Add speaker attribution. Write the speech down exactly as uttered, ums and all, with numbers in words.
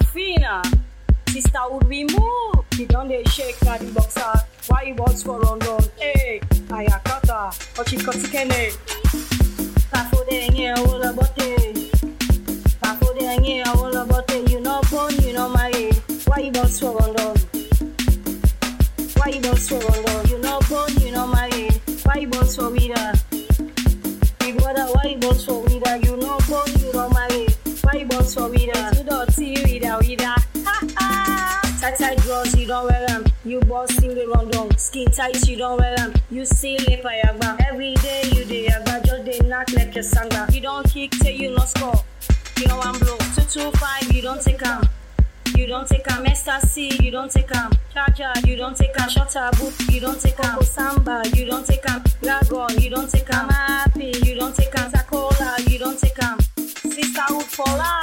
Speaker 1: fina. Sister would be move. He don't they shake na the boxer. Why you box for London? Hey, ayakata. Ochi kotikene. Pafo de nye ola bote. Pafo de nye ola bote. You know born, you know married. Why you box for London? Why you box for London? You know born, you know married. Why you box for Vida? Big brother, why you box for Vida? You know born, you know married. Why you box for Vida? You don't see Vida, Vida. Ha ha. Tight tight drawers, you don't wear them. You boss in the London. Skin tight, you don't wear them. You see lip ayagba. Every day you dey agba, just dey knock like a sanga. You don't kick till you no score. You know I'm blow. Two two five, you don't take 'em. You don't take 'em. Ecstasy, you don't take 'em. Charger, you don't take 'em. Shutter boot, you don't take 'em. Samba, you don't take 'em. Dragon, you don't take 'em. Happy, you don't take 'em. Sakola, you don't take 'em. Sisterhood for life.